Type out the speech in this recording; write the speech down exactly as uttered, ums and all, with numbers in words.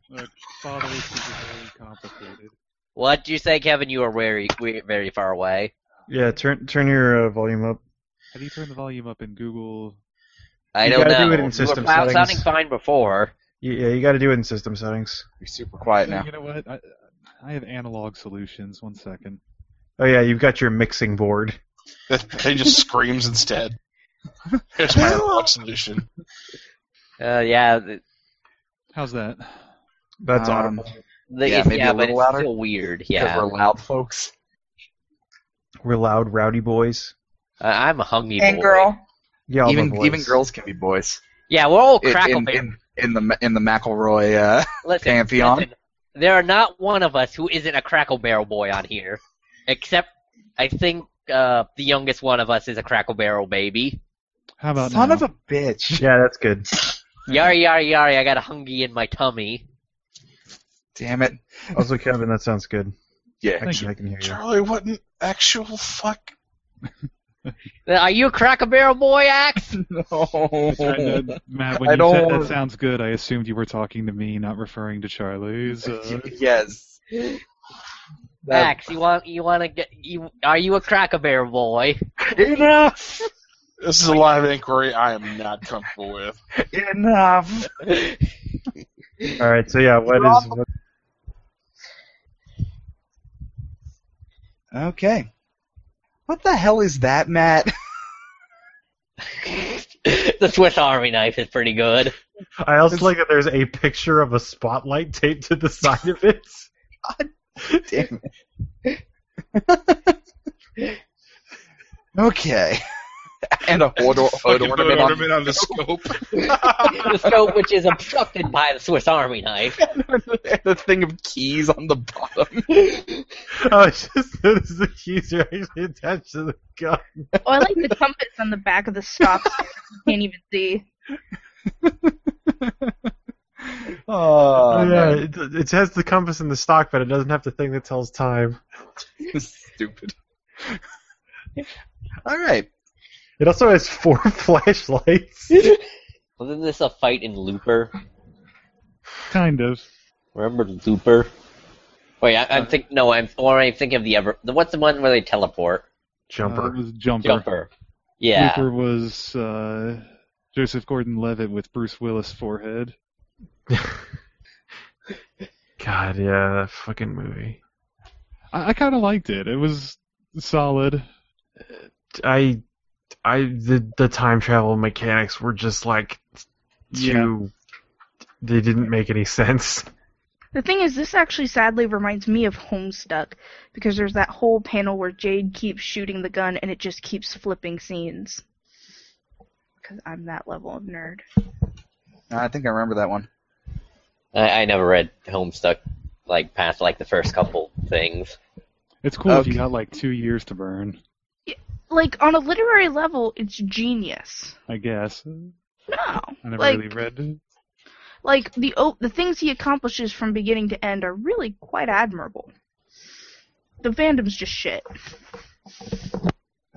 Uh, father is very complicated. What'd you say, Kevin? You were very, very far away. Yeah, turn turn your uh, volume up. How do you turn the volume up in Google? I You don't gotta know. do it in you system were fou- settings. sounding fine before. Yeah, you got to do it in system settings. You're super quiet now. You know what? I, I have analog solutions. One second. Oh yeah, you've got your mixing board. He just screams instead. Here's my analog solution. Uh, yeah. th- How's that? That's Um, audible. The, Yeah, it's, maybe yeah a but little it's louder? still weird. Because Yeah. we're loud folks. We're loud, rowdy boys. Uh, I'm a hungry And boy. girl. Yeah, all Even the boys. even girls can be boys. Yeah, we're all In, crackle in, bear. in, in the in the McElroy uh, Listen, pantheon. listen, there are not one of us who isn't a Crackle Barrel boy on here. Except, I think, uh, the youngest one of us is a Crackle Barrel baby. How about Son now? of a bitch. Yeah, that's good. Yari, yari, yari, I got a hungy in my tummy. Damn it. Also, Kevin, that sounds good. Yeah. I can, I can hear you. Charlie, what an actual fuck? Are you a Crackle Barrel boy, Axe? No. Uh, Matt, when I you don't said want- that sounds good, I assumed you were talking to me, not referring to Charlie's. Uh, Yes. That- Axe, you want you want to get you? Are you a Crackle Barrel boy? Enough. This is a live inquiry I am not comfortable with. Enough. All right, so yeah, what is what, Okay. What the hell is that, Matt? The Swiss Army knife is pretty good. I also like that there's a picture of a spotlight taped to the side of it. Damn it. Okay. And a hood, hood Fucking ornament, hood on, ornament on the scope. The scope, which is obstructed by the Swiss Army knife. and a thing of keys on the bottom. Oh, I just noticed the keys are actually attached to the gun. Oh, I like the compass on the back of the stop. You can't even see. Oh, Oh, yeah, man. it, it has the compass in the stock, but it doesn't have the thing that tells time. Stupid. Alright. It also has four flashlights. Wasn't this a fight in Looper? kind of. Remember Looper? Wait, I, I'm think no, I'm or I'm thinking of the ever. The, what's the one where they teleport? Uh, Jumper. it was Jumper. Jumper. Yeah. Looper was uh, Joseph Gordon-Levitt with Bruce Willis' forehead. God, yeah, that fucking movie. I, I kind of liked it. It was solid. I, I, the the time travel mechanics were just like too. They didn't make any sense. The thing is, this actually sadly reminds me of Homestuck, because there's that whole panel where Jade keeps shooting the gun and it just keeps flipping scenes. Because I'm that level of nerd. I think I remember that one. I, I never read Homestuck like past like the first couple things. It's cool if you Okay. got like two years to burn, Like, on a literary level, it's genius. I guess. No. I never like, really read it. like the oh, the things he accomplishes from beginning to end are really quite admirable. The fandom's just shit.